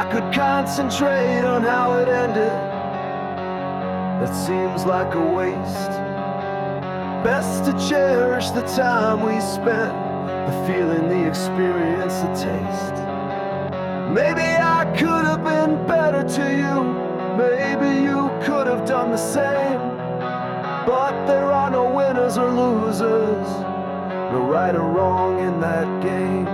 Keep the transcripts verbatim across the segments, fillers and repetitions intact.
could concentrate on how it ended, that seems like a waste. Best to cherish the time we spent, the feeling, the experience, the taste. Maybe I could have been better to you, maybe you could have done the same. But there are no winners or losers, no right or wrong in that game.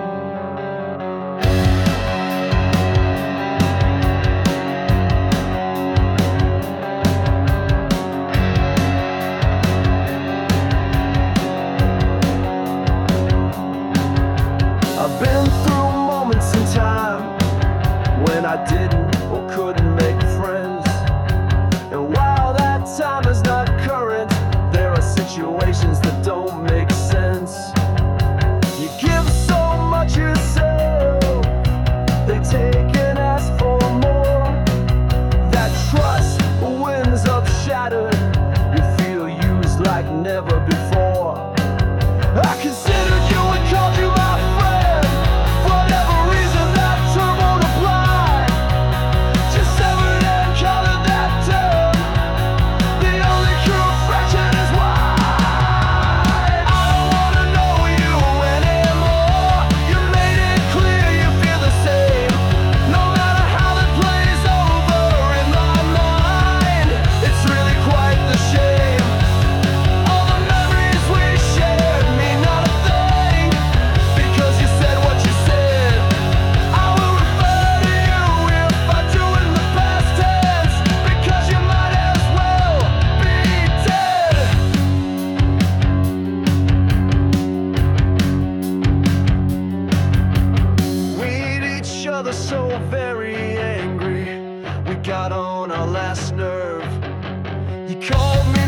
I've been through moments in time when I didn't or couldn't make friends. And while that time is not current, there are situations that don't make sense. You give so much yourself, they take and ask for more. That trust winds up shattered, you feel used like never before. I considered you and called you my friend. For whatever reason that term won't apply, just severed and called it that term. The only true affection is wide. I don't wanna know you anymore. You made it clear you feel the same. No matter how that plays over in my mind, it's really quite the shame. All the memories we shared mean not a thing, because you said what you said. I will refer to you if I do in the past tense, because you might as well be dead. We hate each other so very angry, we got on our last nerve. You called me